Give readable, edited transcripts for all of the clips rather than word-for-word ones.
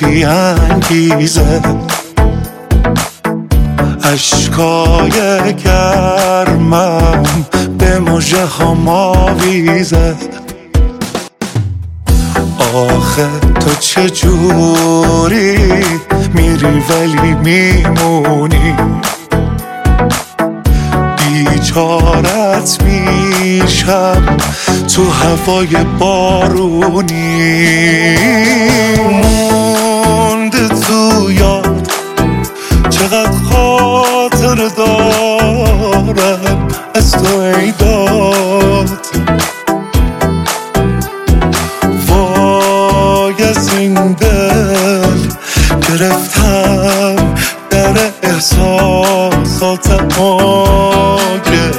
بی انگیزه، اشکای گرمم به مژه هام آویزه. آخه تو چجوری میری ولی میمونی، بیچارت میشم تو هوای بارونی. مونده تو یاد چقدر خاطر دارم از تو ای داد، وای از این دل گرفتم در احساساتم آگل.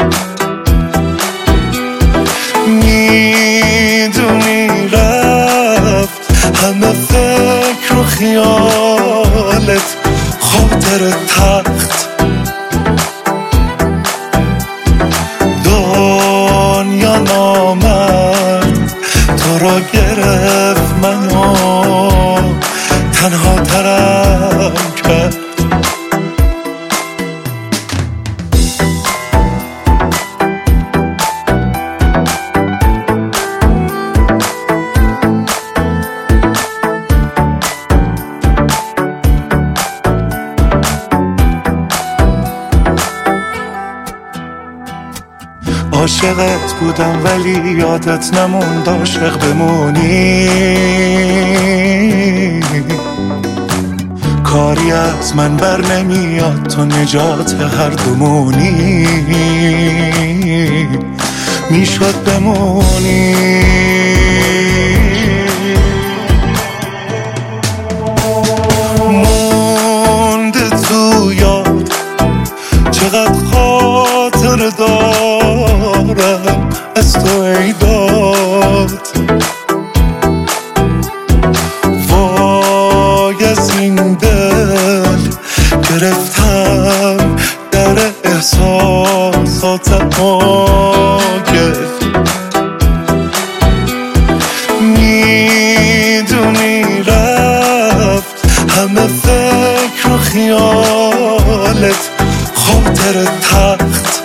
میدونی رفت همه فکر و خیالت خاطر تخت، دنیا نامد تو را گرفت منو تنها ترم کرد. عاشقت بودم ولی یادت نموند عاشق بمونی، کاری از من بر نمیاد تو نجات هر دومونی، میشد بمونی. مونده تو یاد چقدر خاطر دارم از تو ای داد، وای از این دل گرفتم در احساساتم آگل. میدونی رفت همه فکر و خیالت خاطر تخت،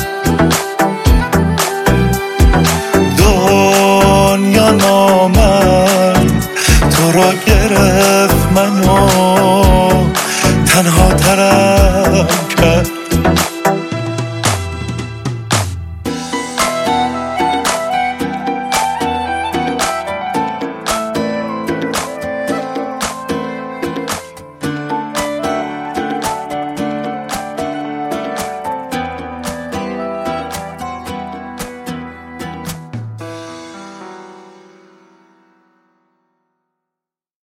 دنیا نامد تو را گرفت منو تنها ترم کرد.